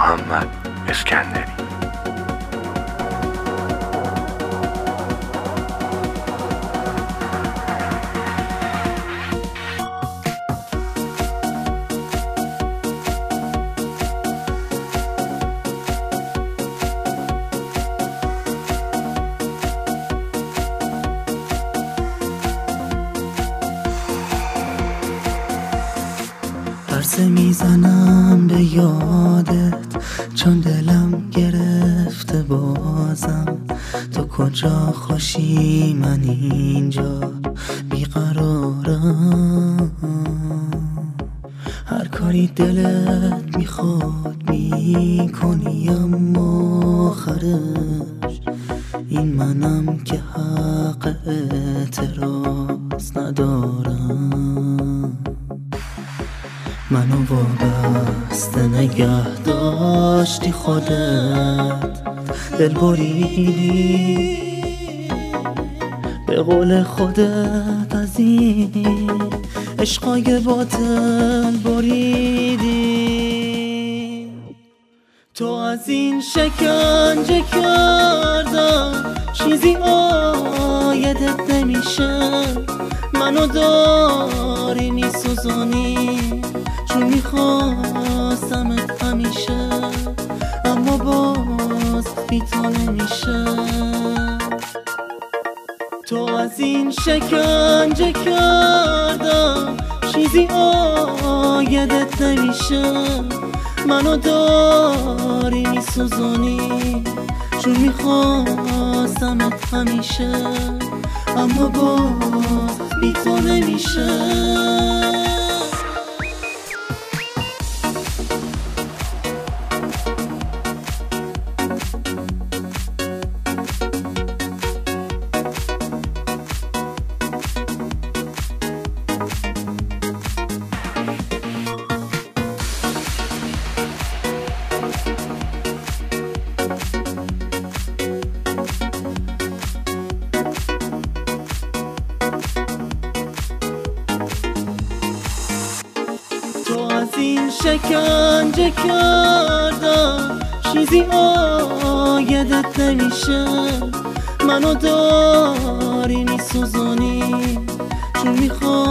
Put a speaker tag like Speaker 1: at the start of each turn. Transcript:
Speaker 1: محمد اسکندری.
Speaker 2: عرضه میزنم به یادت چون دلم گرفته بازم. تو کجا خوشی من اینجا بیقرارم. هر کاری دلت میخواد میکنی اما آخرش این منم که حق اعتراض ندارم. منو وابسته نگه داشتی خودت، دل بریدی به قول خودت، از این عشقای باطل بریدی. تو از این شکنجه کردم چیزی آیدت نمیشه. منو داری میسوزونی چون میخواستمت همیشه، اما باز بی تو نمیشه. تو از این شکنجه کردم چیزی آیدت نمیشه. منو داری میسوزونی چون میخواستمت همیشه، اما باز بی تو نمیشه. این شکنجه کردم چیزی آیدت نمیشه. منو داری میسوزونی چون میخوام